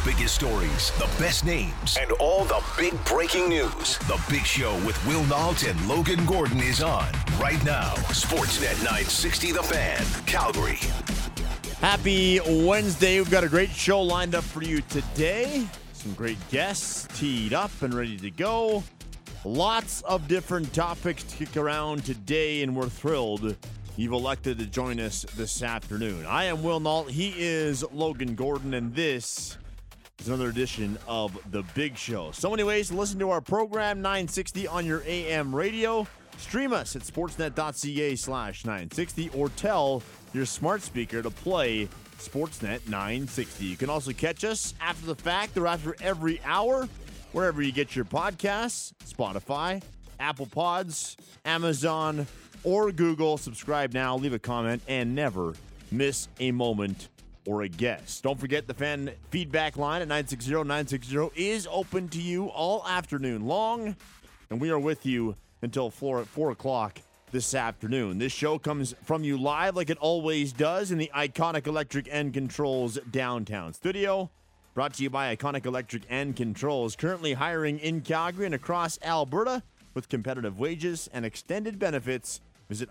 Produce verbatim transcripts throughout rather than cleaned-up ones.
biggest stories, the best names, and all the big breaking news. The Big Show with Will Nault and Logan Gordon is on right now. Sportsnet nine sixty The Fan, Calgary. Happy Wednesday. We've got a great show lined up for you today. Some great guests teed up and ready to go. Lots of different topics to kick around today, and we're thrilled you've elected to join us this afternoon. I am Will Nault. He is Logan Gordon, and this is another edition of The Big Show. So many ways to listen to our program, nine sixty on your A M radio. Stream us at sportsnet.ca slash 960 or tell your smart speaker to play Sportsnet nine sixty. You can also catch us after the fact or after every hour, wherever you get your podcasts, Spotify, Apple Pods, Amazon, or Google. Subscribe now, leave a comment, and never miss a moment or a guest. Don't forget the fan feedback line at nine six zero nine six zero is open to you all afternoon long, and we are with you until four at four o'clock this afternoon. This show comes from you live like it always does in the Iconic Electric and Controls downtown studio. Brought to you by Iconic Electric and Controls, currently hiring in Calgary and across Alberta with competitive wages and extended benefits. Visit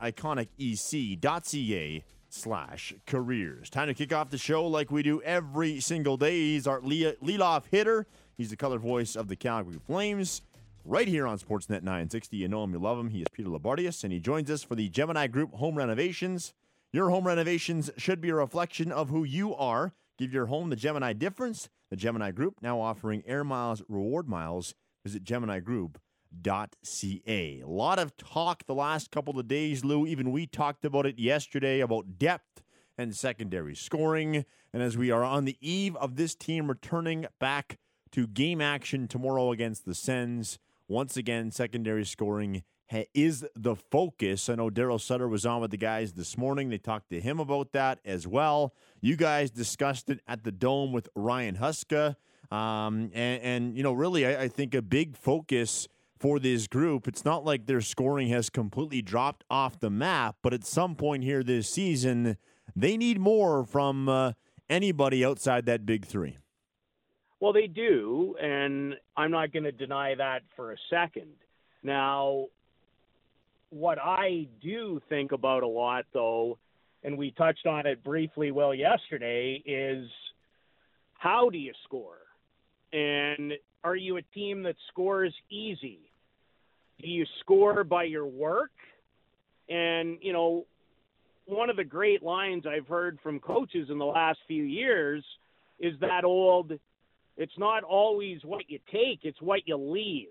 iconicec.ca slash careers. Time to kick off the show like we do every single day. He's our leadoff hitter. He's the color voice of the Calgary Flames. Right here on Sportsnet nine sixty. You know him, you love him. He is Peter Labardius, and he joins us for the Gemini Group Home Renovations. Your home renovations should be a reflection of who you are. Give your home the Gemini difference. The Gemini Group now offering Air Miles reward miles. Visit gemini group dot c a. A lot of talk the last couple of days, Lou. Even we talked about it yesterday, about depth and secondary scoring. And as we are on the eve of this team returning back to game action tomorrow against the Sens, once again, secondary scoring ha- is the focus. I know Daryl Sutter was on with the guys this morning. They talked to him about that as well. You guys discussed it at the Dome with Ryan Huska. Um, and, and, you know, really, I, I think a big focus for this group, it's not like their scoring has completely dropped off the map, but at some point here this season, they need more from uh, anybody outside that big three. Well, they do, and I'm not going to deny that for a second. Now, what I do think about a lot, though, and we touched on it briefly, well, yesterday, is how do you score? And are you a team that scores easy? Do you score by your work? And, you know, one of the great lines I've heard from coaches in the last few years is that old, it's not always what you take, it's what you leave.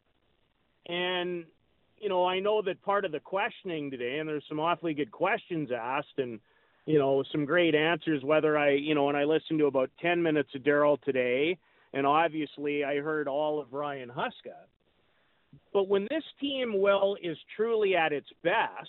And, you know, I know that part of the questioning today, and there's some awfully good questions asked and, you know, some great answers, whether I, you know, and I listened to about ten minutes of Daryl today, and obviously I heard all of Ryan Huska. But when this team, Will, is truly at its best,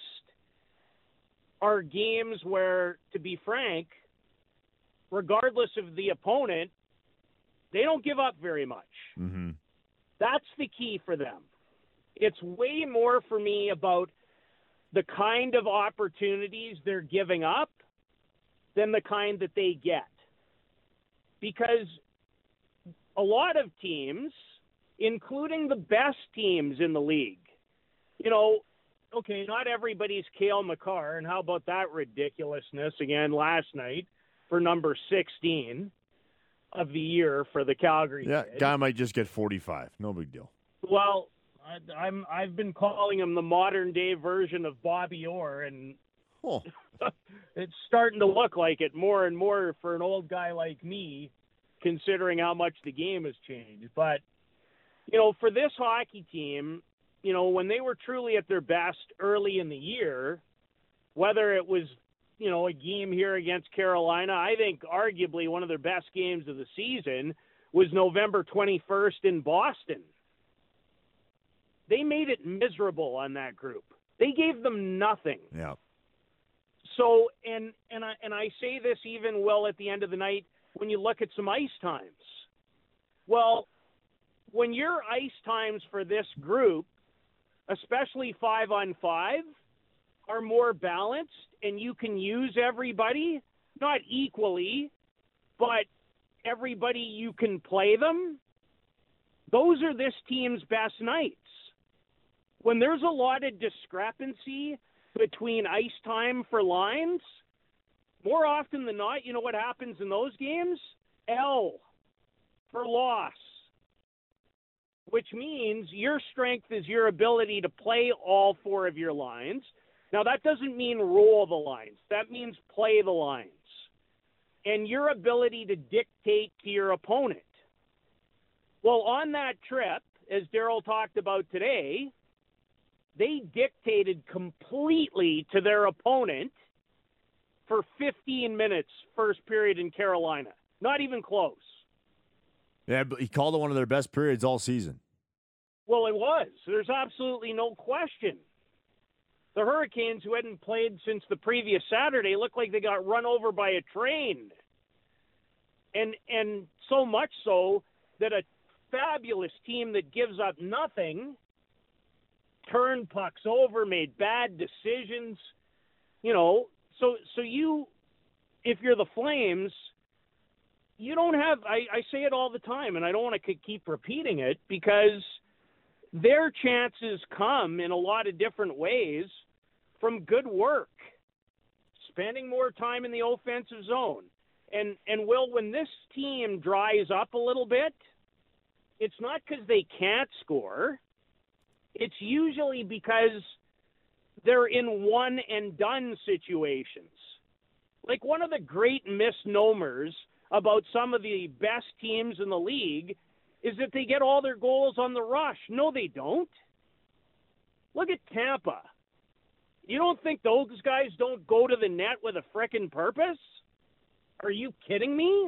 are games where, to be frank, regardless of the opponent, they don't give up very much. Mm-hmm. That's the key for them. It's way more for me about the kind of opportunities they're giving up than the kind that they get. Because a lot of teams, including the best teams in the league, you know, okay, not everybody's Cale Makar, and how about that ridiculousness again last night for number sixteen of the year for the Calgary Yeah, kid. Guy might just get forty-five. No big deal. Well, I, I'm I've been calling him the modern day version of Bobby Orr, and Oh. it's starting to look like it more and more for an old guy like me, considering how much the game has changed. But you know, for this hockey team, you know, when they were truly at their best early in the year, whether it was, you know, a game here against Carolina, I think arguably one of their best games of the season was November twenty-first in Boston. They made it miserable on that group. They gave them nothing. Yeah. So, and and I and I say this even, well, at the end of the night, when you look at some ice times. Well, when your ice times for this group, especially five on five, are more balanced and you can use everybody, not equally, but everybody you can play them, those are this team's best nights. When there's a lot of discrepancy between ice time for lines, more often than not, you know what happens in those games? L for loss, which means your strength is your ability to play all four of your lines. Now, that doesn't mean roll the lines. That means play the lines. And your ability to dictate to your opponent. Well, on that trip, as Daryl talked about today, they dictated completely to their opponent for fifteen minutes first period in Carolina. Not even close. Yeah, but he called it one of their best periods all season. Well, it was. There's absolutely no question. The Hurricanes, who hadn't played since the previous Saturday, looked like they got run over by a train. And and so much so that a fabulous team that gives up nothing turned pucks over, made bad decisions. You know, so so you, if you're the Flames, you don't have, I, I say it all the time, and I don't want to keep repeating it, because their chances come in a lot of different ways from good work, spending more time in the offensive zone. And, and Will, when this team dries up a little bit, it's not because they can't score. It's usually because they're in one-and-done situations. Like, one of the great misnomers about some of the best teams in the league is that they get all their goals on the rush. No, they don't. Look at Tampa. You don't think those guys don't go to the net with a frickin' purpose? Are you kidding me?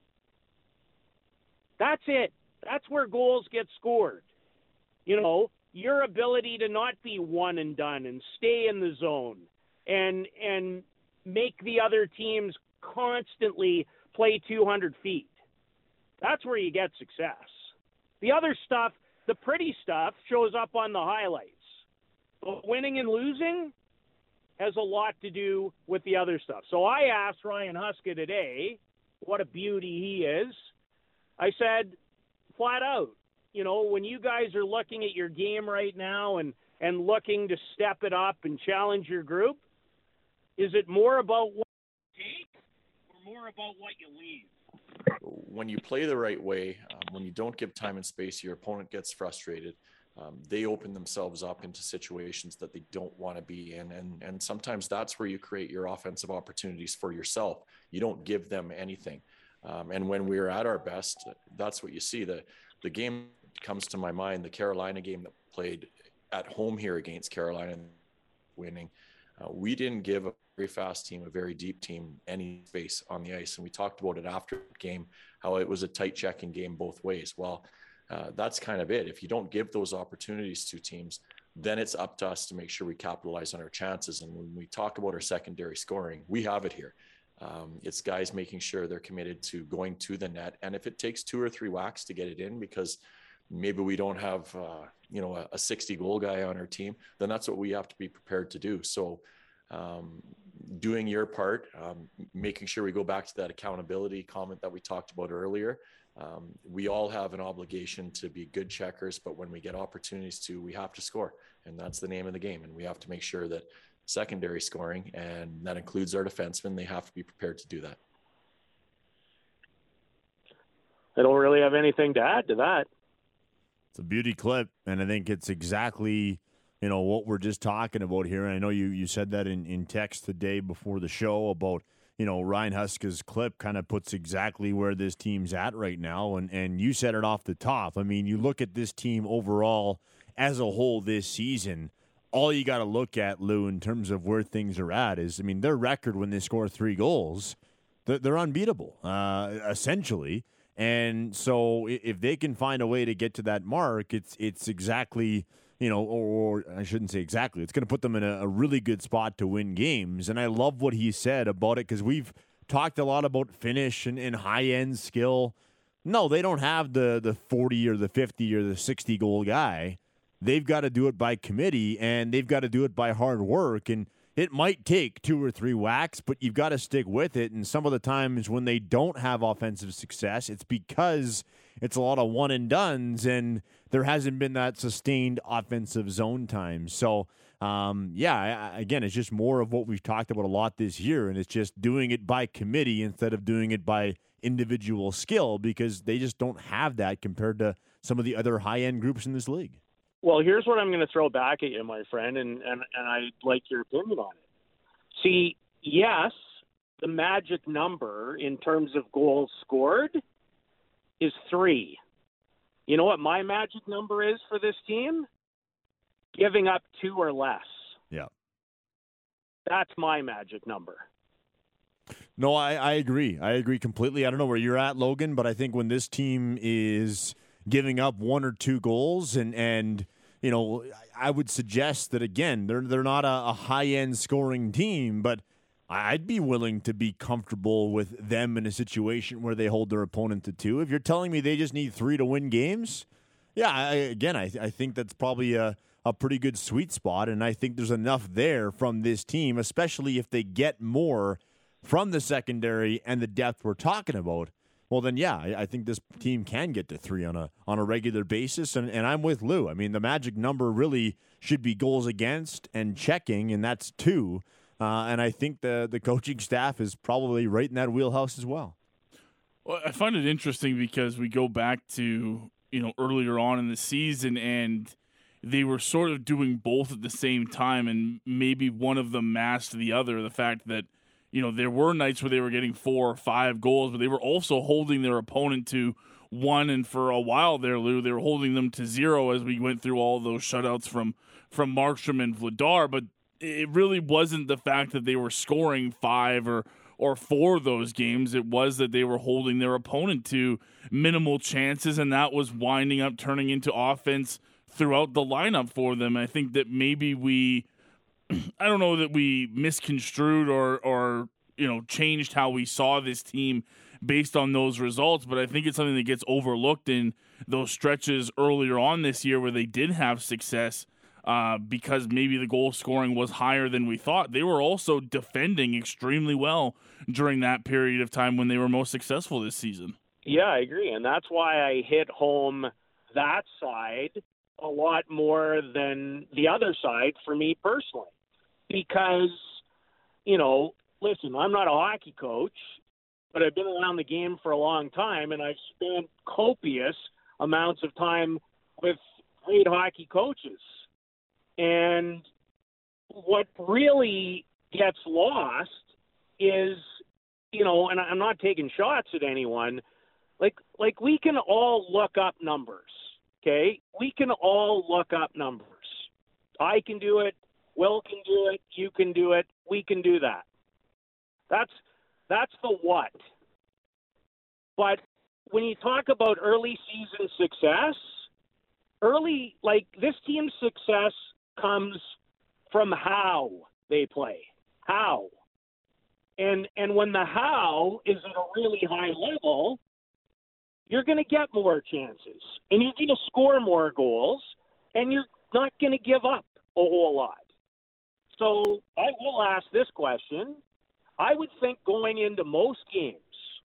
That's it. That's where goals get scored. You know, your ability to not be one and done and stay in the zone and and make the other teams constantly play two hundred feet. That's where you get success. The other stuff, the pretty stuff, shows up on the highlights. But winning and losing has a lot to do with the other stuff. So I asked Ryan Huska today, what a beauty he is. I said, flat out, you know, when you guys are looking at your game right now and, and looking to step it up and challenge your group, is it more about what you take or more about what you leave? When you play the right way, um, when you don't give time and space, your opponent gets frustrated. Um, they open themselves up into situations that they don't want to be in. And, and sometimes that's where you create your offensive opportunities for yourself. You don't give them anything. Um, and when we're at our best, that's what you see. The, the game comes to my mind, the Carolina game that played at home here against Carolina, winning. Uh, we didn't give a very fast team, a very deep team, any space on the ice. And we talked about it after the game, how it was a tight checking game both ways. Well, uh, that's kind of it. If you don't give those opportunities to teams, then it's up to us to make sure we capitalize on our chances. And when we talk about our secondary scoring, we have it here. Um, it's guys making sure they're committed to going to the net. And if it takes two or three whacks to get it in, because maybe we don't have, uh, you know, a, a sixty goal guy on our team, then that's what we have to be prepared to do. So um, doing your part, um, making sure we go back to that accountability comment that we talked about earlier. Um, we all have an obligation to be good checkers, but when we get opportunities to, we have to score, and that's the name of the game. And we have to make sure that secondary scoring, and that includes our defensemen, they have to be prepared to do that. I don't really have anything to add to that. It's a beauty clip, and I think it's exactly, you know, what we're just talking about here. And I know you, you said that in, in text the day before the show about, you know, Ryan Huska's clip kind of puts exactly where this team's at right now. And, and you said it off the top. I mean, you look at this team overall as a whole this season, all you got to look at, Lou, in terms of where things are at is, I mean, their record when they score three goals, they're, they're unbeatable, uh, essentially. And so if they can find a way to get to that mark, it's it's exactly, you know, or, or I shouldn't say exactly, it's going to put them in a, a really good spot to win games. And I love what he said about it, because we've talked a lot about finish and, and high-end skill. No, they don't have the, the forty or the fifty or the sixty goal guy. They've got to do it by committee, and they've got to do it by hard work. And it might take two or three whacks, but you've got to stick with it. And some of the times when they don't have offensive success, it's because it's a lot of one and dones, and there hasn't been that sustained offensive zone time. So, um, yeah, I, again, it's just more of what we've talked about a lot this year, and it's just doing it by committee instead of doing it by individual skill, because they just don't have that compared to some of the other high-end groups in this league. Well, here's what I'm going to throw back at you, my friend, and, and, and I'd like your opinion on it. See, yes, the magic number in terms of goals scored is three. You know what my magic number is for this team? Giving up two or less. Yeah. That's my magic number. No, I, I agree. I agree completely. I don't know where you're at, Logan, but I think when this team is giving up one or two goals and, and you know, I would suggest that, again, they're they're not a, a high-end scoring team, but I'd be willing to be comfortable with them in a situation where they hold their opponent to two. If you're telling me they just need three to win games, yeah, I, again, I, I think that's probably a, a pretty good sweet spot, and I think there's enough there from this team, especially if they get more from the secondary and the depth we're talking about. Well, then, yeah, I, I think this team can get to three on a on a regular basis, and, and I'm with Lou. I mean, the magic number really should be goals against and checking, and that's two. Uh, and I think the the coaching staff is probably right in that wheelhouse as well. Well, I find it interesting because we go back to, you know, earlier on in the season, and they were sort of doing both at the same time, and maybe one of them masked the other. The fact that, you know, there were nights where they were getting four or five goals, but they were also holding their opponent to one, and for a while there, Lou, they were holding them to zero as we went through all those shutouts from, from Markstrom and Vladar, but it really wasn't the fact that they were scoring five or, or four of those games. It was that they were holding their opponent to minimal chances, and that was winding up turning into offense throughout the lineup for them. I think that maybe we... I don't know that we misconstrued or, or, you know, changed how we saw this team based on those results, but I think it's something that gets overlooked in those stretches earlier on this year where they did have success uh, because maybe the goal scoring was higher than we thought. They were also defending extremely well during that period of time when they were most successful this season. Yeah, I agree, and that's why I hit home that side a lot more than the other side for me personally. Because, you know, listen, I'm not a hockey coach, but I've been around the game for a long time, and I've spent copious amounts of time with great hockey coaches. And what really gets lost is, you know, and I'm not taking shots at anyone, like like we can all look up numbers, okay? We can all look up numbers. I can do it. Will can do it. You can do it. We can do that. That's that's the what. But when you talk about early season success, early, like this team's success comes from how they play. How. And and when the how is at a really high level, you're going to get more chances. And you're going to score more goals. And you're not going to give up a whole lot. So I will ask this question. I would think going into most games,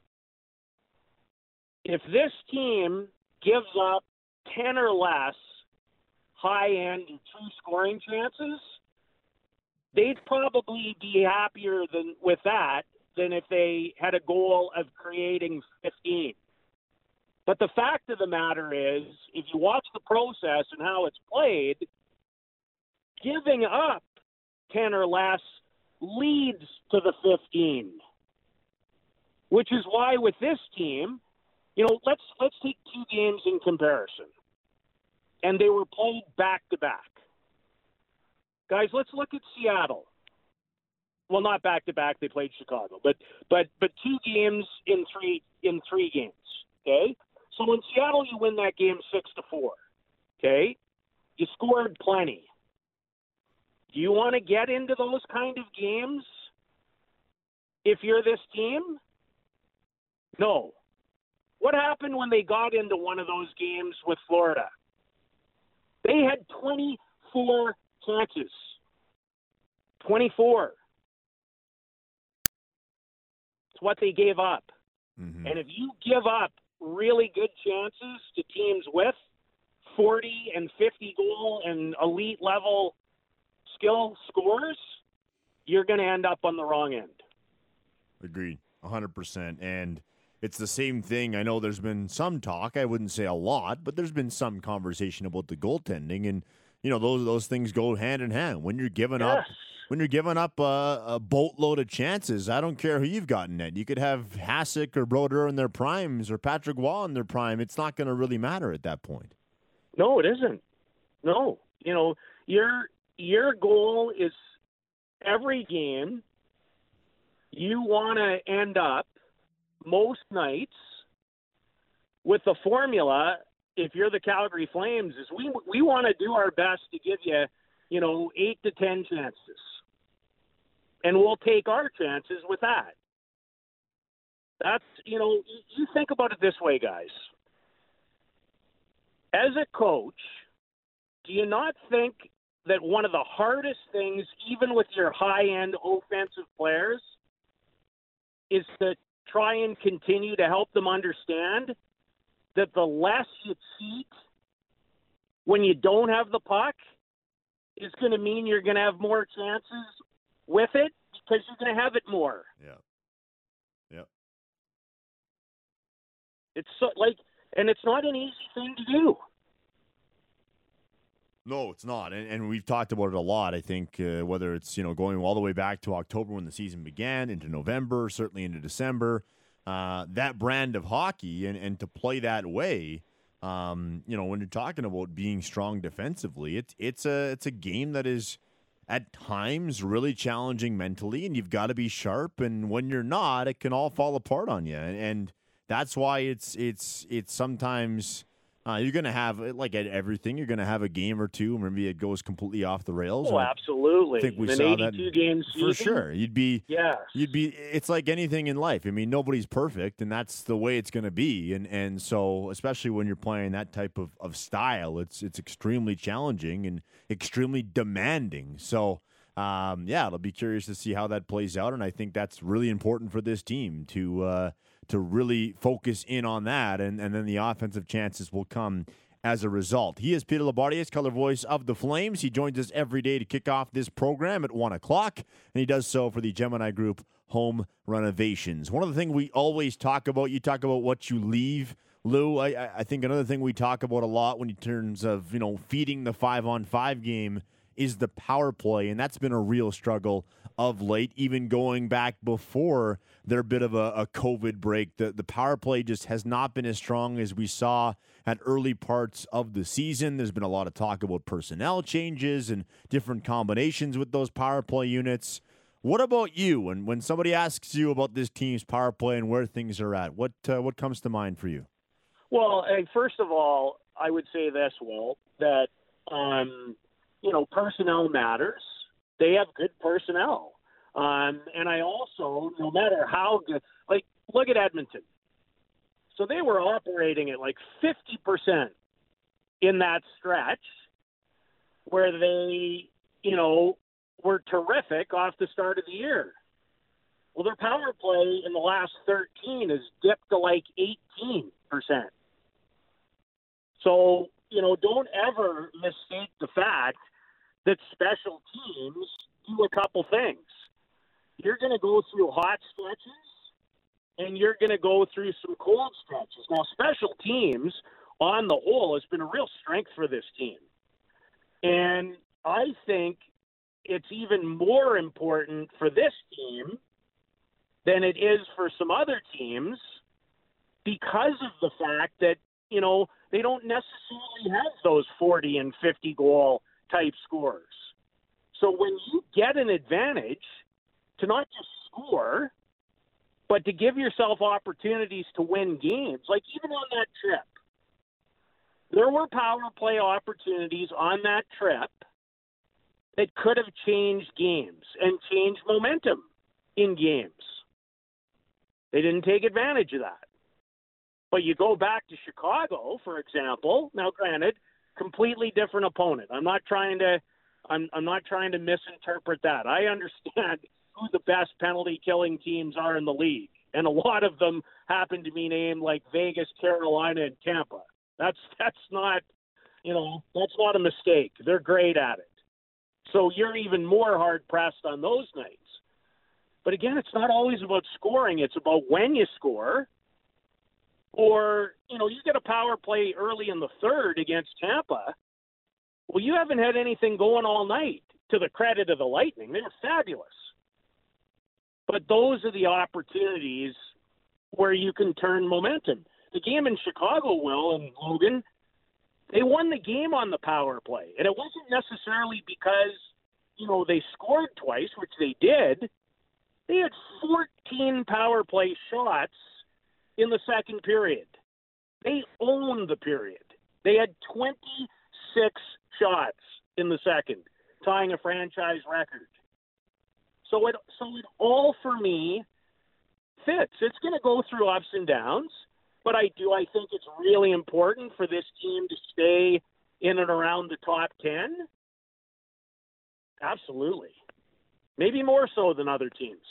if this team gives up ten or less high-end and true scoring chances, they'd probably be happier than with that than if they had a goal of creating fifteen. But the fact of the matter is, if you watch the process and how it's played, giving up ten or less leads to the fifteen, which is why with this team, you know, let's let's take two games in comparison, and they were played back to back. Guys, let's look at Seattle. Well, not back to back; they played Chicago, but but but two games in three in three games. Okay, so in Seattle, you win that game six to four. Okay, you scored plenty. Do you want to get into those kind of games if you're this team? No. What happened when they got into one of those games with Florida? They had twenty-four chances. twenty-four. It's what they gave up. Mm-hmm. And if you give up really good chances to teams with forty and fifty goal and elite level skill scores, you're going to end up on the wrong end. Agreed, one hundred percent. And it's the same thing. I know there's been some talk, I wouldn't say a lot, but there's been some conversation about the goaltending. And, you know, those those things go hand in hand. When you're giving Yes. up when you're giving up a, a boatload of chances, I don't care who you've got in net. You could have Hasek or Brodeur in their primes or Patrick Waugh in their prime. It's not going to really matter at that point. No, it isn't. No. You know, your your goal is every game you want to end up most nights with the formula. If you're the Calgary Flames, is we we want to do our best to give you, you know, eight to ten chances, and we'll take our chances with that. That's, you know, you think about it this way, guys. As a coach, do you not think that one of the hardest things, even with your high-end offensive players, is to try and continue to help them understand that the less you cheat when you don't have the puck is going to mean you're going to have more chances with it because you're going to have it more. Yeah. Yeah. It's so, like, and it's not an easy thing to do. No, it's not. And, and we've talked about it a lot, I think, uh, whether it's, you know, going all the way back to October when the season began, into November, certainly into December, uh, that brand of hockey and, and to play that way, um, you know, when you're talking about being strong defensively, it's it's a it's a game that is at times really challenging mentally, and you've got to be sharp. And when you're not, it can all fall apart on you. And, and that's why it's it's it's sometimes uh, you're going to have, like at everything, you're going to have a game or two, maybe it goes completely off the rails. Oh, absolutely. I think we An saw that eighty-two game season. for sure. You'd be, yes. you'd be. It's like anything in life. I mean, nobody's perfect, and that's the way it's going to be. And and so, especially when you're playing that type of, of style, it's it's extremely challenging and extremely demanding. So, um, yeah, it'll be curious to see how that plays out, and I think that's really important for this team to uh, to really focus in on that, and and then the offensive chances will come as a result. He is Peter Labardius, color voice of the Flames. He joins us every day to kick off this program at one o'clock, and he does so for the Gemini Group Home Renovations. One of the things we always talk about, you talk about what you leave, Lou. I, I think another thing we talk about a lot when in terms of, you know, feeding the five-on-five game is the power play, and that's been a real struggle of late, even going back before their bit of a, a COVID break. The, the power play just has not been as strong as we saw at early parts of the season. There's been a lot of talk about personnel changes and different combinations with those power play units. What about you? And when somebody asks you about this team's power play and where things are at, what uh, what comes to mind for you? Well, first of all, I would say this, Will, that, um, you know, personnel matters. They have good personnel. Um, and I also, no matter how good, like, look at Edmonton. So they were operating at like fifty percent in that stretch where they, you know, were terrific off the start of the year. Well, their power play in the last thirteen has dipped to like eighteen percent. So, you know, don't ever mistake the fact that special teams do a couple things. You're going to go through hot stretches, and you're going to go through some cold stretches. Now, special teams, on the whole, has been a real strength for this team. And I think it's even more important for this team than it is for some other teams because of the fact that, you know, they don't necessarily have those forty and fifty goal type scores. So when you get an advantage to not just score, but to give yourself opportunities to win games, like even on that trip, there were power play opportunities on that trip that could have changed games and changed momentum in games. They didn't take advantage of that. But you go back to Chicago, for example, now granted, completely different opponent. I'm not trying to I'm, I'm not trying to misinterpret that. I understand who the best penalty-killing teams are in the league, and a lot of them happen to be named like Vegas, Carolina, and Tampa. That's that's not, you know, that's not a mistake. They're great at it. So you're even more hard-pressed on those nights. But again, it's not always about scoring. It's about when you score. Or, you know, you get a power play early in the third against Tampa. Well, you haven't had anything going all night, to the credit of the Lightning. They were fabulous. But those are the opportunities where you can turn momentum. The game in Chicago, Will and Logan, they won the game on the power play. And it wasn't necessarily because, you know, they scored twice, which they did. They had fourteen power play shots in the second period. They owned the period. They had twenty-six shots in the second, tying a franchise record. So it, so it all, for me, fits. It's going to go through ups and downs, but I do. I think it's really important for this team to stay in and around the top ten. Absolutely. Maybe more so than other teams.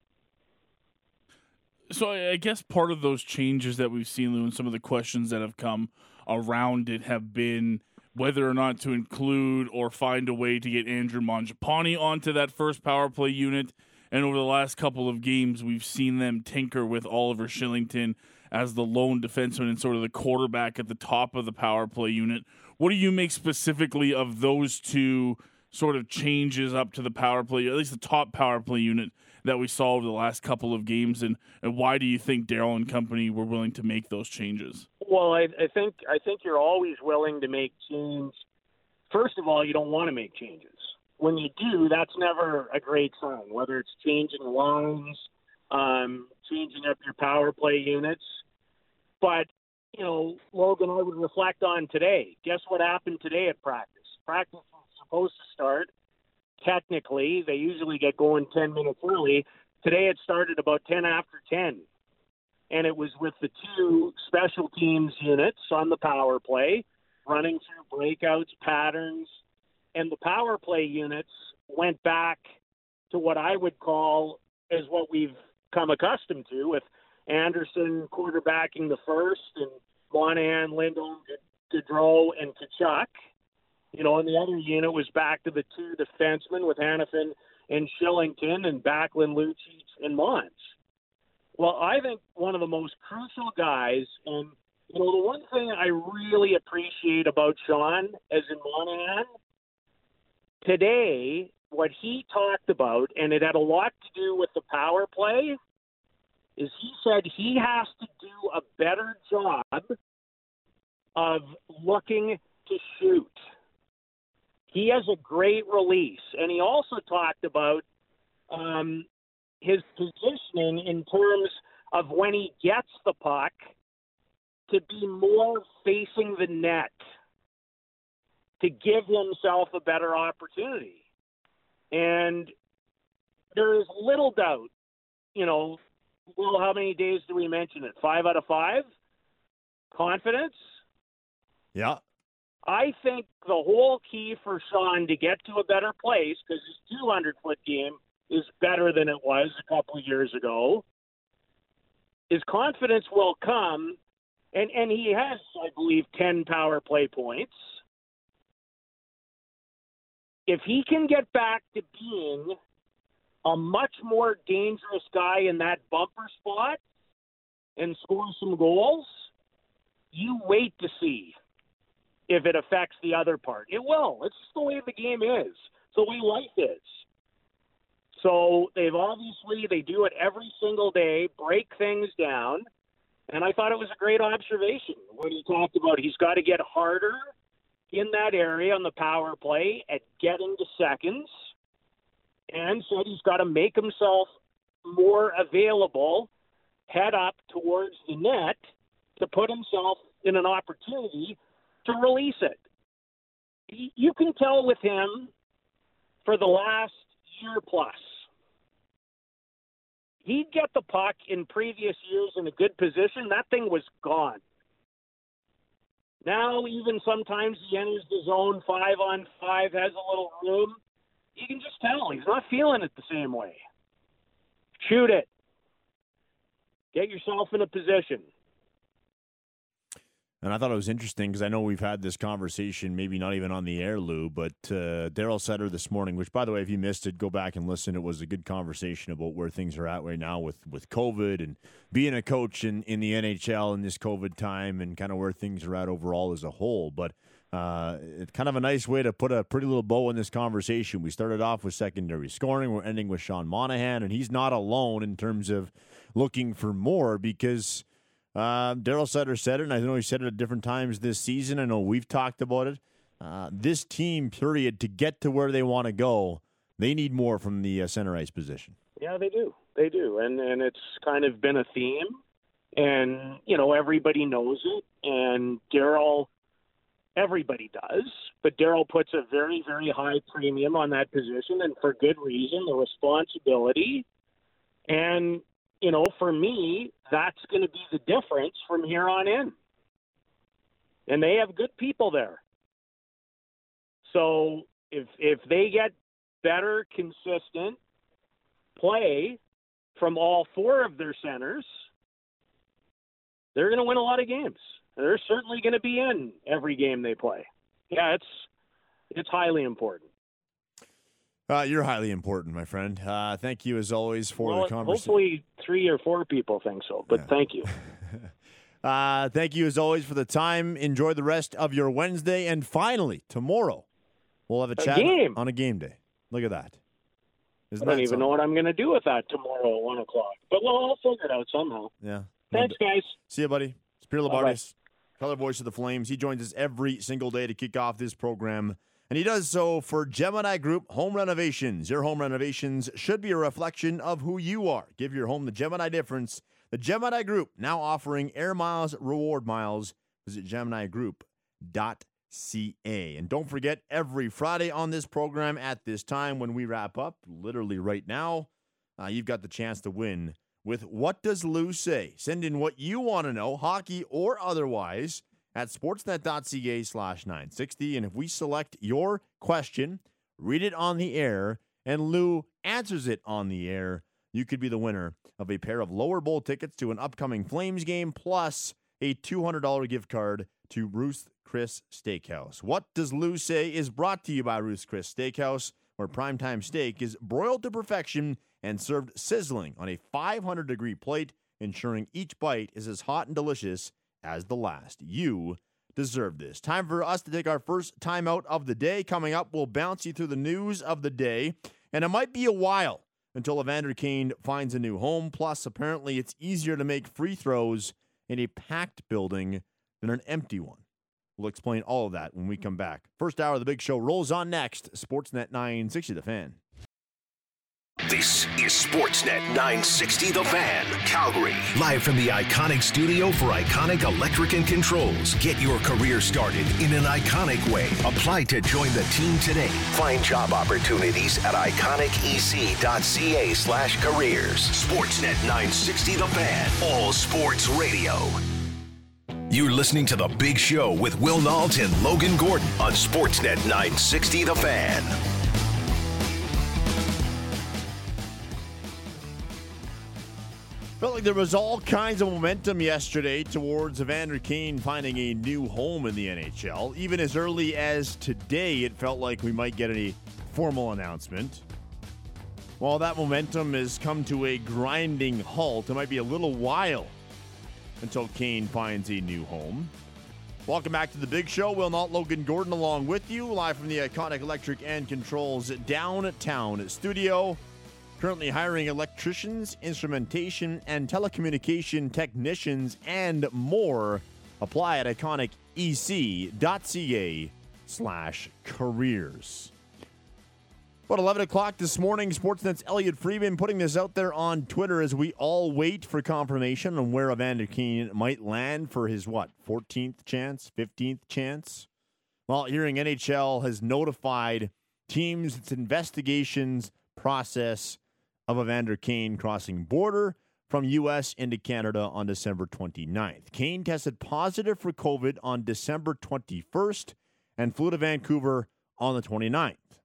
So I guess part of those changes that we've seen, Lou, and some of the questions that have come around it have been whether or not to include or find a way to get Andrew Mangiapane onto that first power play unit. And over the last couple of games, we've seen them tinker with Oliver Shillington as the lone defenseman and sort of the quarterback at the top of the power play unit. What do you make specifically of those two sort of changes up to the power play, at least the top power play unit that we saw over the last couple of games, and, and why do you think Darryl and company were willing to make those changes? Well, I, I think I think you're always willing to make change. First of all, you don't want to make changes. When you do, that's never a great sign, whether it's changing lines, um, changing up your power play units. But, you know, Logan, I would reflect on today. Guess what happened today at practice? Practice was supposed to start. Technically, they usually get going ten minutes early. Today it started about ten after ten. And it was with the two special teams units on the power play, running through breakouts, patterns, and the power play units went back to what I would call as what we've come accustomed to, with Anderson quarterbacking the first and Monahan, Lindholm, Gaudreau, and Tkachuk. You know, and the other unit was back to the two defensemen with Hanifin and Shillington and Backlund, Lucic, and Mons. Well, I think one of the most crucial guys, and, you know, the one thing I really appreciate about Sean, as in Monahan, today, what he talked about, and it had a lot to do with the power play, is he said he has to do a better job of looking to shoot. He has a great release, and he also talked about um, his positioning in terms of when he gets the puck to be more facing the net, to give himself a better opportunity. And there is little doubt, you know, well, how many days do we mention it? Five out of five? Confidence? Yeah. I think the whole key for Sean to get to a better place, because his two hundred foot game is better than it was a couple of years ago, his confidence will come, and, and he has, I believe, ten power play points. If he can get back to being a much more dangerous guy in that bumper spot and score some goals, you wait to see if it affects the other part. It will. It's just the way the game is. It's the way life is. So they've obviously, they do it every single day, break things down. And I thought it was a great observation when he talked about he's got to get harder in that area on the power play at getting to seconds, and said he's got to make himself more available, head up towards the net to put himself in an opportunity to release it. You can tell with him for the last year plus, he'd get the puck in previous years in a good position. That thing was gone. Now, even sometimes he enters the zone five on five, has a little room. You can just tell he's not feeling it the same way. Shoot it. Get yourself in a position. And I thought it was interesting because I know we've had this conversation, maybe not even on the air, Lou, but uh, Daryl Sutter this morning, which, by the way, if you missed it, go back and listen. It was a good conversation about where things are at right now with, with COVID and being a coach in, in the N H L in this COVID time and kind of where things are at overall as a whole. But uh, it's kind of a nice way to put a pretty little bow in this conversation. We started off with secondary scoring. We're ending with Sean Monahan, and he's not alone in terms of looking for more because – Uh, Daryl Sutter said it, and I know he said it at different times this season. I know we've talked about it. Uh, this team, period, to get to where they want to go, they need more from the uh, center ice position. Yeah, they do. They do. And and it's kind of been a theme. And, you know, everybody knows it. And Daryl, everybody does. But Daryl puts a very, very high premium on that position, and for good reason, the responsibility. And, you know, for me, that's going to be the difference from here on in. And they have good people there. So if if they get better, consistent play from all four of their centers, they're going to win a lot of games. They're certainly going to be in every game they play. Yeah, it's it's highly important. Uh, you're highly important, my friend. Uh, thank you, as always, for well, the conversation. Hopefully three or four people think so, but yeah. Thank you. uh, thank you, as always, for the time. Enjoy the rest of your Wednesday. And finally, tomorrow, we'll have a, a chat game. on a game day. Look at that. Isn't I don't that even something? know what I'm going to do with that tomorrow at one o'clock. But well, I'll figure it out somehow. Yeah. Thanks, guys. See you, buddy. It's Pierre Labartis, color voice of the Flames. He joins us every single day to kick off this program. And he does so for Gemini Group Home Renovations. Your home renovations should be a reflection of who you are. Give your home the Gemini difference. The Gemini Group now offering Air Miles reward miles. Visit Gemini Group dot C A. And don't forget, every Friday on this program at this time when we wrap up, literally right now, uh, you've got the chance to win with What Does Lou Say? Send in what you want to know, hockey or otherwise, at sportsnet.ca slash 960. And if we select your question, read it on the air, and Lou answers it on the air, you could be the winner of a pair of lower bowl tickets to an upcoming Flames game, plus a two hundred dollars gift card to Ruth's Chris Steakhouse. What Does Lou Say is brought to you by Ruth's Chris Steakhouse, where primetime steak is broiled to perfection and served sizzling on a five hundred degree plate, ensuring each bite is as hot and delicious as the last. You deserve this. Time for us to take our first timeout of the day. Coming up, we'll bounce you through the news of the day, and it might be a while until Evander Kane finds a new home. Plus, apparently, it's easier to make free throws in a packed building than an empty one. We'll explain all of that when we come back. First hour of the Big Show rolls on next. Sportsnet nine sixty, The Fan. This is Sportsnet nine sixty The Fan, Calgary. Live from the iconic studio for Iconic Electric and Controls. Get your career started in an iconic way. Apply to join the team today. Find job opportunities at iconicec.ca slash careers. Sportsnet nine sixty The Fan, all sports radio. You're listening to The Big Show with Will Nault and Logan Gordon on Sportsnet nine sixty The Fan. Felt like there was all kinds of momentum yesterday towards Evander Kane finding a new home in the N H L. Even as early as today, it felt like we might get a formal announcement. While that momentum has come to a grinding halt, it might be a little while until Kane finds a new home. Welcome back to The Big Show. Will Nault, Logan Gordon along with you, live from the Iconic Electric and Controls downtown studio. Currently hiring electricians, instrumentation, and telecommunication technicians, and more. Apply at iconicec.ca slash careers. About eleven o'clock this morning, Sportsnet's Elliot Friedman putting this out there on Twitter as we all wait for confirmation on where Evander Kane might land for his, what, fourteenth chance, fifteenth chance? Well, hearing N H L has notified teams its investigations process of Evander Kane crossing border from U S into Canada on December twenty-ninth. Kane tested positive for COVID on December twenty-first and flew to Vancouver on the twenty-ninth.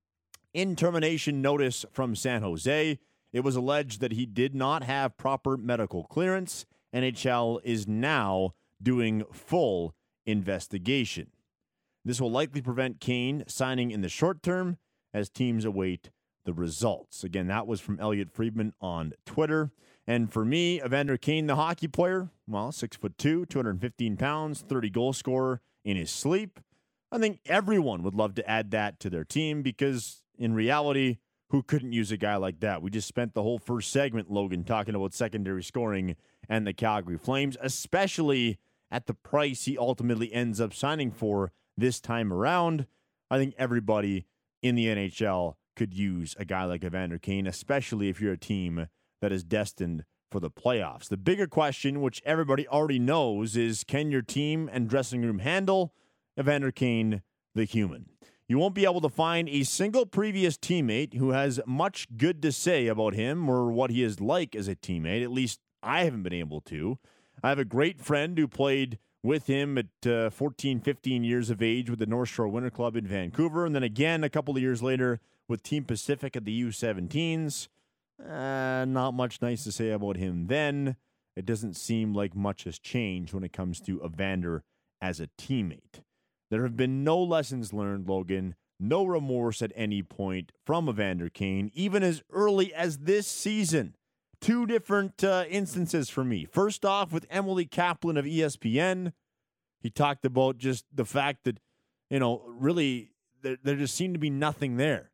In termination notice from San Jose, it was alleged that he did not have proper medical clearance. N H L is now doing full investigation. This will likely prevent Kane signing in the short term as teams await the results. Again, that was from Elliot Friedman on Twitter. And for me, Evander Kane, the hockey player, well, six foot two, two hundred fifteen pounds, thirty goal scorer in his sleep. I think everyone would love to add that to their team because in reality, who couldn't use a guy like that? We just spent the whole first segment, Logan, talking about secondary scoring and the Calgary Flames, especially at the price he ultimately ends up signing for this time around. I think everybody in the N H L could use a guy like Evander Kane, especially if you're a team that is destined for the playoffs. The bigger question, which everybody already knows, is can your team and dressing room handle Evander Kane, the human? You won't be able to find a single previous teammate who has much good to say about him or what he is like as a teammate. At least I haven't been able to. I have a great friend who played with him at uh, fourteen, fifteen years of age with the North Shore Winter Club in Vancouver, and then again a couple of years later with Team Pacific at the U seventeens. Uh, not much nice to say about him then. It doesn't seem like much has changed when it comes to Evander as a teammate. There have been no lessons learned, Logan, no remorse at any point from Evander Kane, even as early as this season. Two different uh, instances for me. First off, with Emily Kaplan of E S P N, he talked about just the fact that, you know, really there, there just seemed to be nothing there.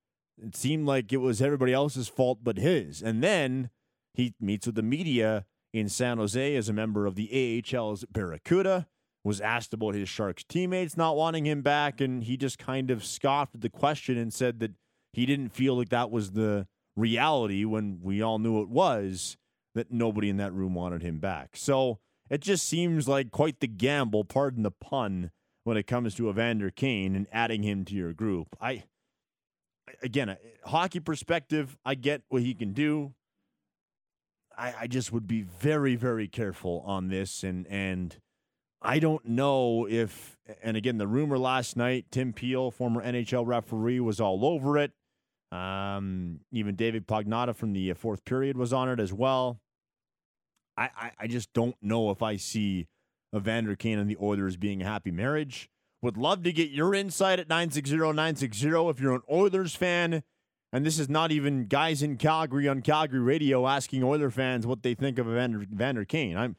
It seemed like it was everybody else's fault but his. And then he meets with the media in San Jose as a member of the A H L's Barracuda, was asked about his Sharks teammates not wanting him back, and he just kind of scoffed at the question and said that he didn't feel like that was the reality when we all knew it was, that nobody in that room wanted him back. So it just seems like quite the gamble, pardon the pun, when it comes to Evander Kane and adding him to your group. I, again, a hockey perspective, I get what he can do. I, I just would be very, very careful on this, and and I don't know if, and again, the rumor last night, Tim Peel, former N H L referee, was all over it. Um, even David Pagnotta from the fourth period was on it as well. I, I, I just don't know if I see Evander Kane and the Oilers being a happy marriage. Would love to get your insight at nine six zero, nine six zero if you're an Oilers fan. And this is not even guys in Calgary on Calgary radio asking Oiler fans what they think of Evander, Evander Kane. I'm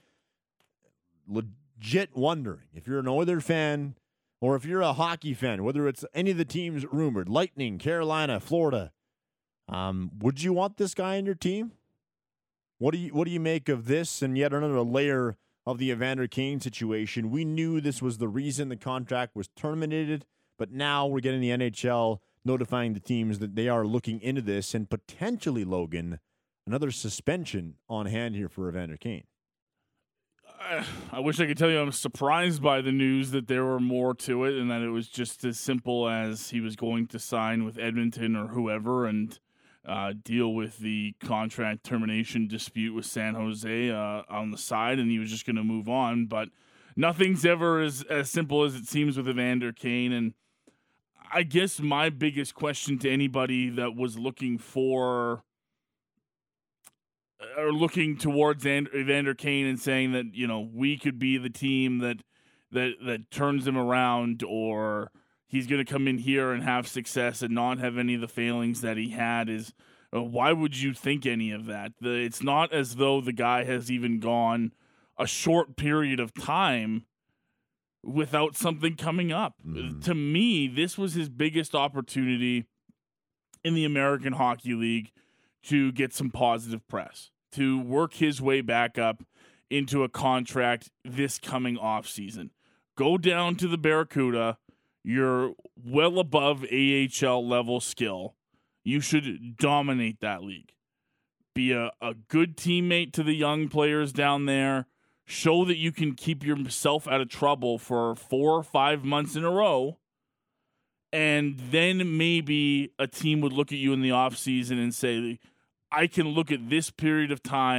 legit wondering if you're an Oilers fan or if you're a hockey fan, whether it's any of the teams rumored, Lightning, Carolina, Florida, um, would you want this guy on your team? What do you what do you make of this and yet another layer of the Evander Kane situation? We knew this was the reason the contract was terminated, but now we're getting the N H L notifying the teams that they are looking into this and potentially, Logan, another suspension on hand here for Evander Kane. I, I wish I could tell you I'm surprised by the news that there were more to it and that it was just as simple as he was going to sign with Edmonton or whoever and uh, deal with the contract termination dispute with San Jose uh, on the side, and he was just going to move on. But nothing's ever as, as simple as it seems with Evander Kane, and I guess my biggest question to anybody that was looking for or looking towards Evander Kane and saying that, you know, we could be the team that that that turns him around, or he's going to come in here and have success and not have any of the failings that he had, is uh, why would you think any of that? The, it's not as though the guy has even gone a short period of time without something coming up. Mm. To me, this was his biggest opportunity in the American Hockey League to get some positive press, to work his way back up into a contract this coming offseason. Go down to the Barracuda. You're well above A H L level skill. You should dominate that league. Be a, a good teammate to the young players down there. Show that you can keep yourself out of trouble for four or five months in a row. And then maybe a team would look at you in the offseason and say, I can look at this period of time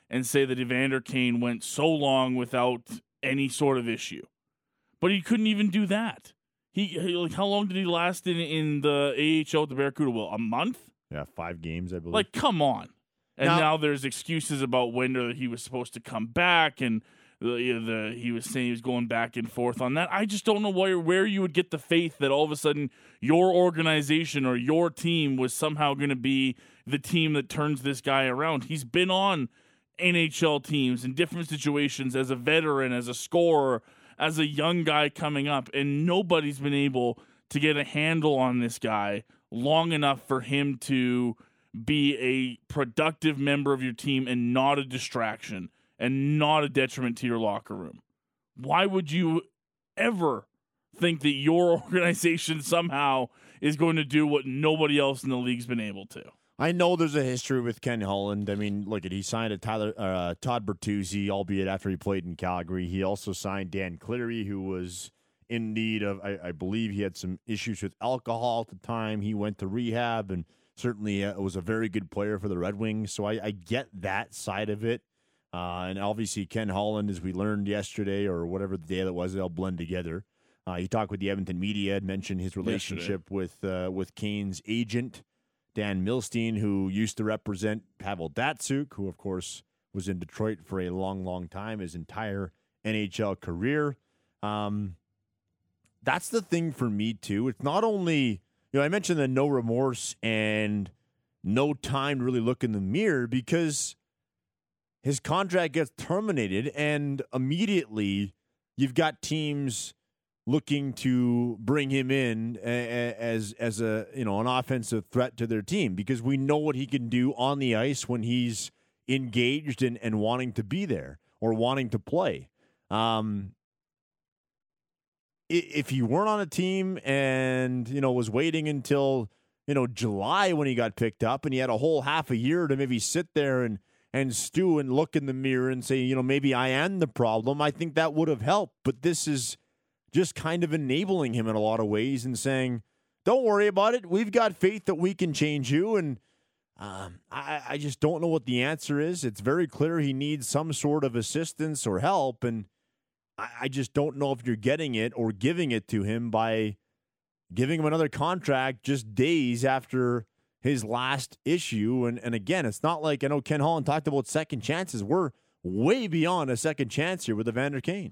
and say that Evander Kane went so long without any sort of issue. But he couldn't even do that. He, he like how long did he last in in the A H L at the Barracuda? Well, a month? Yeah, five games, I believe. Like, come on. And now, now there's excuses about when he was supposed to come back, and the, the he was saying he was going back and forth on that. I just don't know where where you would get the faith that all of a sudden your organization or your team was somehow going to be the team that turns this guy around. He's been on N H L teams in different situations as a veteran, as a scorer, as a young guy coming up, and nobody's been able to get a handle on this guy long enough for him to be a productive member of your team and not a distraction and not a detriment to your locker room. Why would you ever think that your organization somehow is going to do what nobody else in the league's been able to? I know there's a history with Ken Holland. I mean, look at he signed a Tyler uh, Todd Bertuzzi, albeit after he played in Calgary. He also signed Dan Cleary, who was in need of, I, I believe he had some issues with alcohol at the time. He went to rehab and certainly uh, was a very good player for the Red Wings. So I, I get that side of it. Uh, and obviously Ken Holland, as we learned yesterday or whatever the day that was, they'll blend together. Uh, he talked with the Edmonton media, had mentioned his relationship with uh, with Kane's agent, Dan Milstein, who used to represent Pavel Datsyuk, who, of course, was in Detroit for a long, long time, his entire N H L career. Um, that's the thing for me, too. It's not only, you know, I mentioned the no remorse and no time to really look in the mirror because his contract gets terminated and immediately you've got teams looking to bring him in as as a you know an offensive threat to their team because we know what he can do on the ice when he's engaged and, and wanting to be there or wanting to play. Um, if he weren't on a team and you know was waiting until you know July when he got picked up and he had a whole half a year to maybe sit there and and stew and look in the mirror and say you know maybe I am the problem, I think that would have helped. But this is just kind of enabling him in a lot of ways and saying, don't worry about it. We've got faith that we can change you. And um, I, I just don't know what the answer is. It's very clear he needs some sort of assistance or help. And I, I just don't know if you're getting it or giving it to him by giving him another contract just days after his last issue. And, and again, it's not like I know Ken Holland talked about second chances. We're way beyond a second chance here with Evander Kane.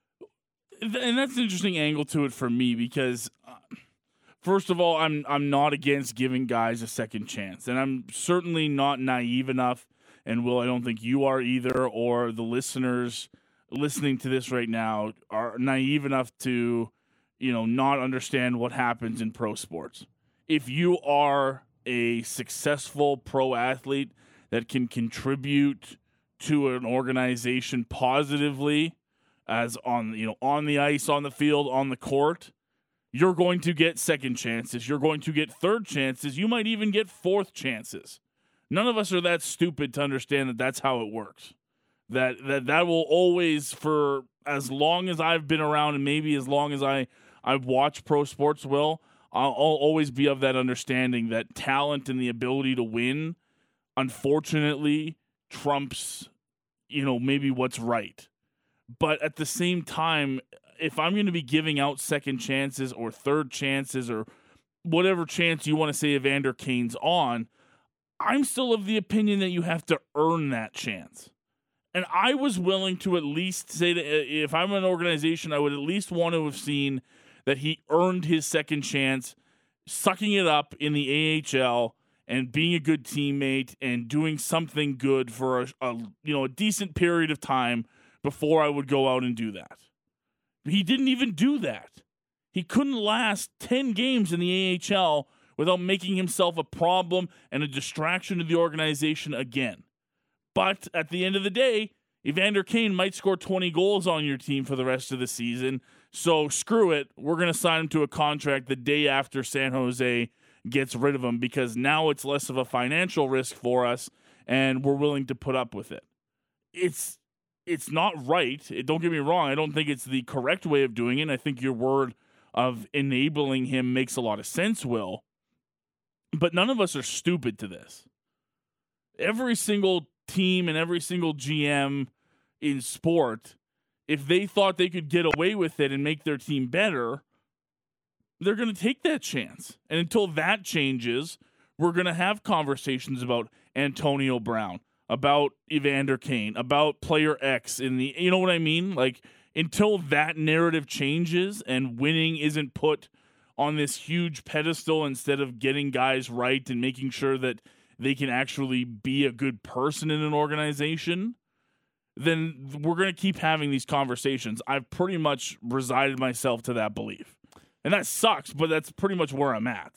And that's an interesting angle to it for me because, uh, first of all, I'm I'm not against giving guys a second chance, and I'm certainly not naive enough. And Will, I don't think you are either, or the listeners listening to this right now are naive enough to, you know, not understand what happens in pro sports. If you are a successful pro athlete that can contribute to an organization positively, as on you know on the ice, on the field, on the court, you're going to get second chances. You're going to get third chances. You might even get fourth chances. None of us are that stupid to understand that that's how it works. That that that will always, for as long as I've been around, and maybe as long as I I've watched pro sports, Will, I'll, I'll always be of that understanding that talent and the ability to win, unfortunately, trumps you know maybe what's right. But at the same time, if I'm going to be giving out second chances or third chances or whatever chance you want to say Evander Kane's on, I'm still of the opinion that you have to earn that chance. And I was willing to at least say that if I'm an organization, I would at least want to have seen that he earned his second chance, sucking it up in the A H L and being a good teammate and doing something good for a, a you know a decent period of time before I would go out and do that. He didn't even do that. He couldn't last ten games in the A H L without making himself a problem and a distraction to the organization again. But at the end of the day, Evander Kane might score twenty goals on your team for the rest of the season. So screw it. We're going to sign him to a contract the day after San Jose gets rid of him because now it's less of a financial risk for us and we're willing to put up with it. It's It's not right. Don't get me wrong. I don't think it's the correct way of doing it. I think your word of enabling him makes a lot of sense, Will. But none of us are stupid to this. Every single team and every single G M in sport, if they thought they could get away with it and make their team better, they're going to take that chance. And until that changes, we're going to have conversations about Antonio Brown, about Evander Kane, about player X in the, you know what I mean? Like, until that narrative changes and winning isn't put on this huge pedestal instead of getting guys right and making sure that they can actually be a good person in an organization, then we're going to keep having these conversations. I've pretty much resided myself to that belief. And that sucks, but that's pretty much where I'm at.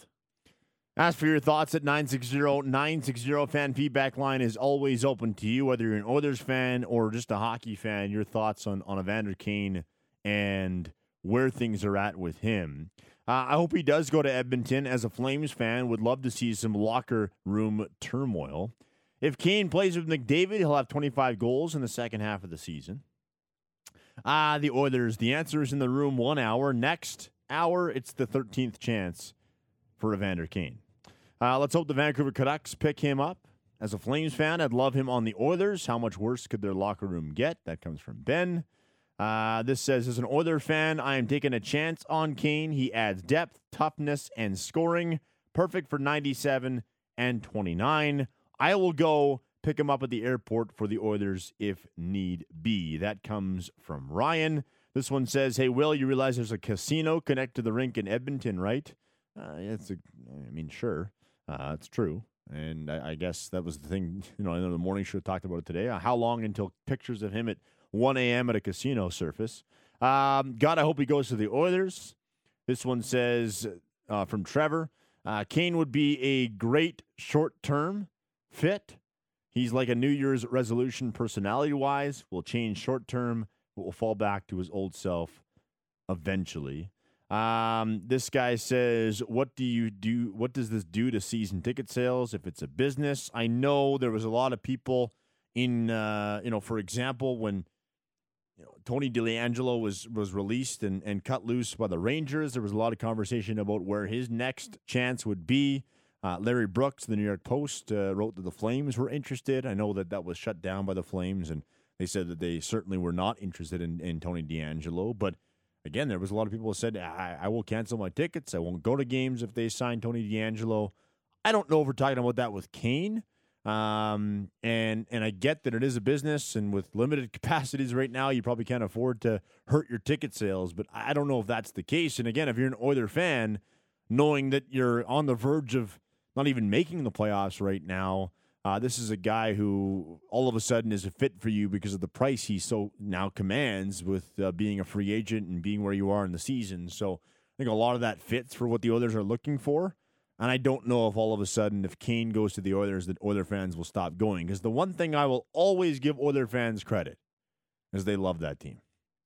As for your thoughts at nine six zero nine six zero, fan feedback line is always open to you, whether you're an Oilers fan or just a hockey fan. Your thoughts on, on Evander Kane and where things are at with him. Uh, I hope he does go to Edmonton. As a Flames fan, would love to see some locker room turmoil. If Kane plays with McDavid, he'll have twenty-five goals in the second half of the season. Ah, uh, the Oilers. The answer is in the room one hour. Next hour, it's the thirteenth chance for Evander Kane. Uh, let's hope the Vancouver Canucks pick him up. As a Flames fan, I'd love him on the Oilers. How much worse could their locker room get? That comes from Ben. Uh, this says, as an Oilers fan, I am taking a chance on Kane. He adds depth, toughness, and scoring. Perfect for ninety-seven and twenty-nine. I will go pick him up at the airport for the Oilers if need be. That comes from Ryan. This one says, hey, Will, you realize there's a casino connected to the rink in Edmonton, right? Uh, it's a, I mean, sure. Uh, it's true. And I, I guess that was the thing, you know, I know the morning show talked about it today. Uh, how long until pictures of him at one a.m. at a casino surface? Um, God, I hope he goes to the Oilers. This one says, uh, from Trevor, uh, Kane would be a great short-term fit. He's like a New Year's resolution personality-wise. Will change short-term, but will fall back to his old self eventually. Um, this guy says, what do you do? What does this do to season ticket sales if it's a business? I know there was a lot of people in, uh, you know, for example, when you know, Tony DeAngelo was, was released and, and cut loose by the Rangers, there was a lot of conversation about where his next chance would be. Uh, Larry Brooks, the New York Post, uh, wrote that the Flames were interested. I know that that was shut down by the Flames, and they said that they certainly were not interested in, in Tony DeAngelo. But again, there was a lot of people who said, I, I will cancel my tickets. I won't go to games if they sign Tony DeAngelo. I don't know if we're talking about that with Kane. Um, and and I get that it is a business, and with limited capacities right now, you probably can't afford to hurt your ticket sales. But I don't know if that's the case. And again, if you're an Oilers fan, knowing that you're on the verge of not even making the playoffs right now, uh, this is a guy who all of a sudden is a fit for you because of the price he so now commands with uh, being a free agent and being where you are in the season. So I think a lot of that fits for what the Oilers are looking for. And I don't know if all of a sudden, if Kane goes to the Oilers, that Oilers fans will stop going. Because the one thing I will always give Oilers fans credit is they love that team.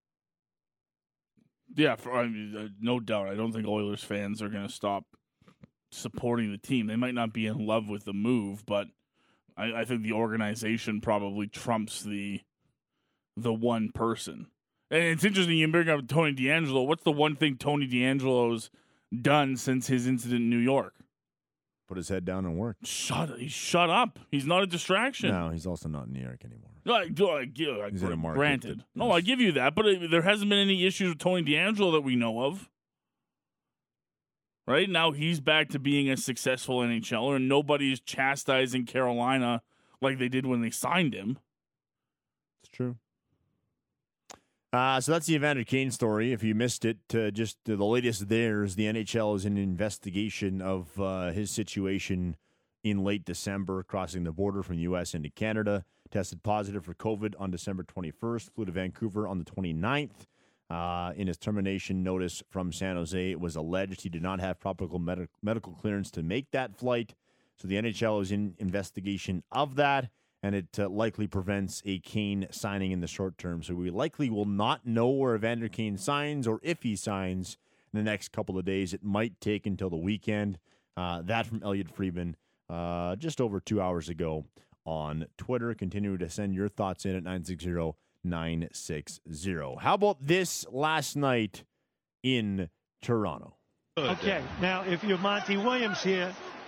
Yeah, for, I mean, uh, no doubt. I don't think Oilers fans are going to stop supporting the team. They might not be in love with the move, but I, I think the organization probably trumps the the one person. And it's interesting you bring up Tony DeAngelo. What's the one thing Tony DeAngelo's done since his incident in New York? Put his head down and work. Shut He's shut up. He's not a distraction. No, he's also not in New York anymore. No, I, I, I, he's in a market. Granted. That, no, I give you that, but it, there hasn't been any issues with Tony DeAngelo that we know of. Right now, he's back to being a successful NHLer, and nobody's chastising Carolina like they did when they signed him. It's true. Uh, so that's the Evander Kane story. If you missed it, uh, just uh, the latest there is the N H L is in investigation of uh, his situation in late December, crossing the border from the U S into Canada. Tested positive for COVID on December twenty-first, flew to Vancouver on the twenty-ninth. Uh, in his termination notice from San Jose, it was alleged he did not have proper med- medical clearance to make that flight. So the N H L is in investigation of that, and it uh, likely prevents a Kane signing in the short term. So we likely will not know where Evander Kane signs or if he signs in the next couple of days. It might take until the weekend. Uh, that from Elliot Friedman uh, just over two hours ago on Twitter. Continue to send your thoughts in at nine six zero nine six zero. How about this last night in Toronto? Okay, now if you're Monty Williams here,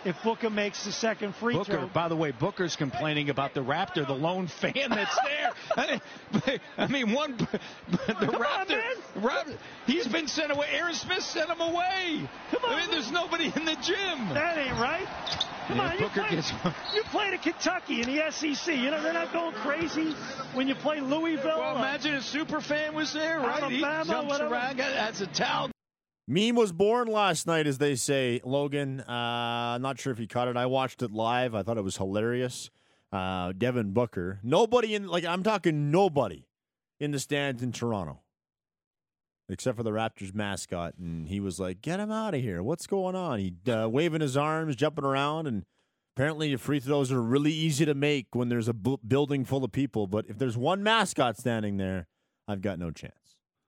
if Booker makes the second free Booker, throw. by the way, Booker's complaining about the Raptor, the lone fan that's there. I mean, I mean one, the Raptor, on, Raptor, he's been sent away. Aaron Smith sent him away. Come on, I mean, there's nobody in the gym. That ain't right. Come Yeah, on, you Booker play, gets- you play to Kentucky in the S E C. You know, they're not going crazy when you play Louisville. Well, or imagine a super fan was there, right? He Alabama, jumps whatever. around, that's a towel. Meme was born last night, as they say. Logan, uh, not sure if you caught it. I watched it live. I thought it was hilarious. Uh, Devin Booker. Nobody in, like, I'm talking nobody in the stands in Toronto, except for the Raptors mascot. And he was like, get him out of here. What's going on? He uh, waving his arms, jumping around. And apparently your free throws are really easy to make when there's a bu- building full of people. But if there's one mascot standing there, I've got no chance.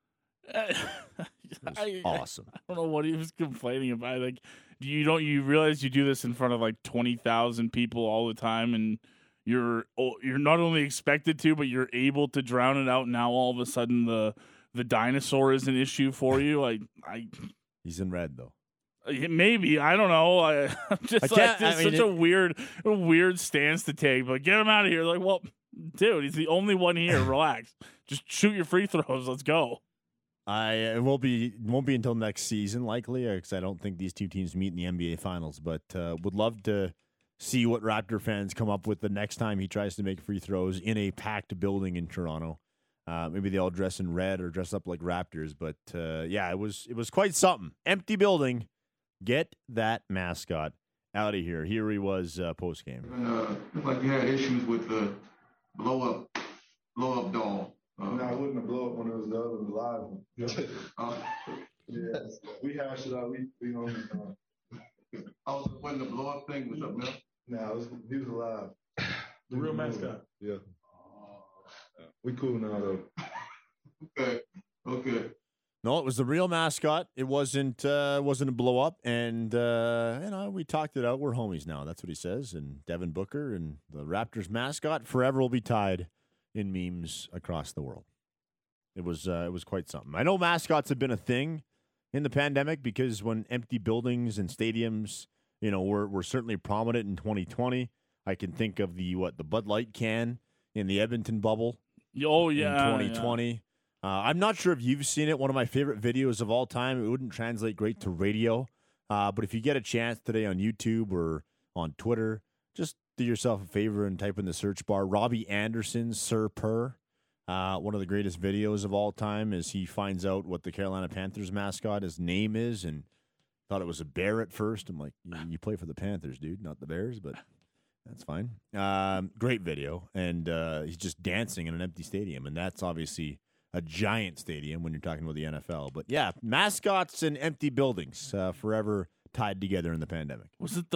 It was I, awesome. I don't know what he was complaining about. Like, you don't you realize you do this in front of like twenty thousand people all the time, and you're oh, you're not only expected to, but you're able to drown it out. Now all of a sudden the the dinosaur is an issue for you. Like I, He's in red, though. maybe I don't know. I, I'm just I like can't- this I is mean, such a it- weird a weird stance to take. But get him out of here. Like, well, dude, he's the only one here. Relax. Just shoot your free throws. Let's go. I it won't be it won't be until next season, likely, because I don't think these two teams meet in the N B A Finals. But uh, would love to see what Raptor fans come up with the next time he tries to make free throws in a packed building in Toronto. Uh, maybe they all dress in red or dress up like Raptors. But uh, yeah, it was it was quite something. Empty building. Get that mascot out of here. Here he was uh, post game. Uh, looks like you had issues with the blow up, blow up doll. Uh, No, I wouldn't have blown up when it was the other live one. uh, Yeah, we hashed it out. We, we don't. Uh, also, when the blow up thing was up there. nah, it was, he was alive. The real mascot. Yeah. We cool now though. Okay. Okay. No, it was the real mascot. It wasn't uh, wasn't a blow up, and uh, you know we talked it out. We're homies now. That's what he says. And Devin Booker and the Raptors mascot forever will be tied in memes across the world. It was uh, it was quite something. I know mascots have been a thing in the pandemic because when empty buildings and stadiums, you know, were were certainly prominent in twenty twenty. I can think of the what the Bud Light can in the Edmonton bubble. Oh yeah, in twenty twenty. yeah. Uh, I'm not sure if you've seen it. One of my favorite videos of all time. It wouldn't translate great to radio, uh, but if you get a chance today on YouTube or on Twitter, just do yourself a favor and type in the search bar Robbie Anderson, Sir Purr. Uh, one of the greatest videos of all time is he finds out what the Carolina Panthers mascot, his name is, and thought it was a bear at first. I'm like, you, you play for the Panthers, dude, not the Bears, but that's fine. Um, great video, and uh, he's just dancing in an empty stadium, and that's obviously a giant stadium when you're talking about the N F L. But yeah, mascots and empty buildings uh, forever tied together in the pandemic. Was it the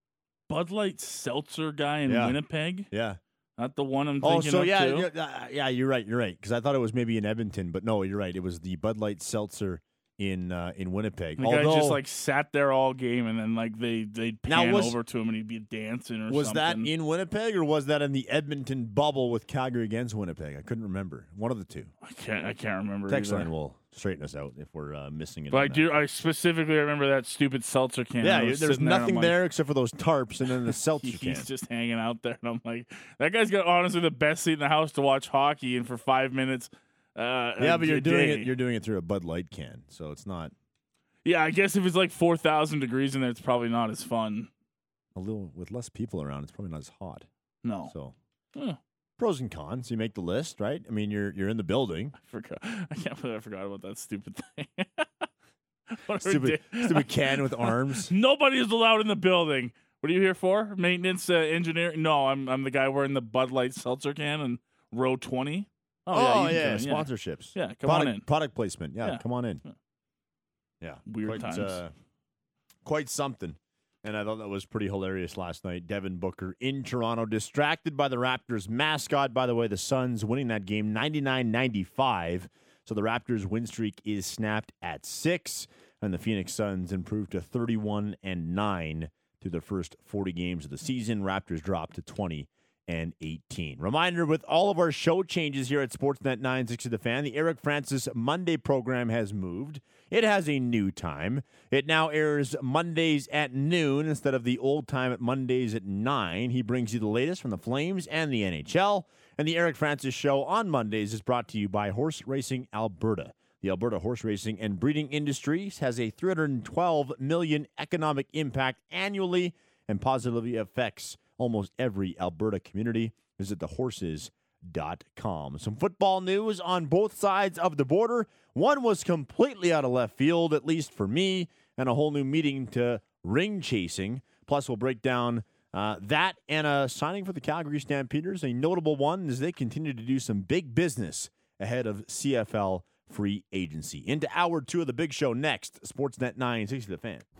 Bud Light Seltzer guy in Yeah. Winnipeg? Yeah. Not the one I'm Oh, thinking so of yeah, too? yeah, uh, yeah, you're right, you're right. Because I thought it was maybe in Edmonton, but no, you're right. It was the Bud Light Seltzer in uh, in Winnipeg. The Although, guy just like sat there all game, and then like they they'd Now, pan was- over to him, and he'd be dancing or was something. that in Winnipeg or was that in the Edmonton bubble with Calgary against Winnipeg? I couldn't remember. One of the two. I can't I can't remember. Text either. line will straighten us out if we're uh, missing it. But on I that. do. I specifically remember that stupid seltzer can. Yeah, I was there's sitting there, nothing I'm there, like, except for those tarps and then the seltzer He's can. just hanging out there, and I'm like, that guy's got honestly the best seat in the house to watch hockey, and for five minutes. Uh, Yeah, a- but you're a doing day. it. You're doing it through a Bud Light can, so it's not Yeah, I guess if it's like four thousand degrees in there, it's probably not as fun. a little with less people around. It's probably not as hot. No. So Huh. pros and cons. You make the list, right? I mean, you're you're in the building. I forgot. I can't believe I forgot about that stupid thing. What a Stupid, ridic- stupid can with arms. Nobody is allowed in the building. What are you here for? Maintenance, uh, engineering? No, I'm I'm the guy wearing the Bud Light seltzer can in row twenty. Oh, you yeah, can yeah, come in, sponsorships. Yeah, come product, on in. Product placement. Yeah, Yeah. come on in. Yeah. Yeah, Weird quite, times. Uh, quite something. And I thought that was pretty hilarious last night. Devin Booker in Toronto, distracted by the Raptors mascot. By the way, the Suns winning that game ninety-nine ninety-five. So the Raptors win streak is snapped at six, and the Phoenix Suns improved to thirty-one and nine through the first forty games of the season. Raptors dropped to twenty eighteen. Reminder, with all of our show changes here at Sportsnet nine sixty The Fan, the Eric Francis Monday program has moved. It has a new time. It now airs Mondays at noon instead of the old time at Mondays at nine. He brings you the latest from the Flames and the N H L. And the Eric Francis Show on Mondays is brought to you by Horse Racing Alberta. The Alberta horse racing and breeding industries has a three hundred twelve million dollars economic impact annually and positively affects almost every Alberta community. Visit the horses dot com. Some football news on both sides of the border. One was completely out of left field, at least for me, and a whole new meeting to ring chasing. Plus, we'll break down uh, that and a signing for the Calgary Stampeders, a notable one as they continue to do some big business ahead of C F L free agency. Into hour two of the big show next. Sportsnet nine sixty The Fan.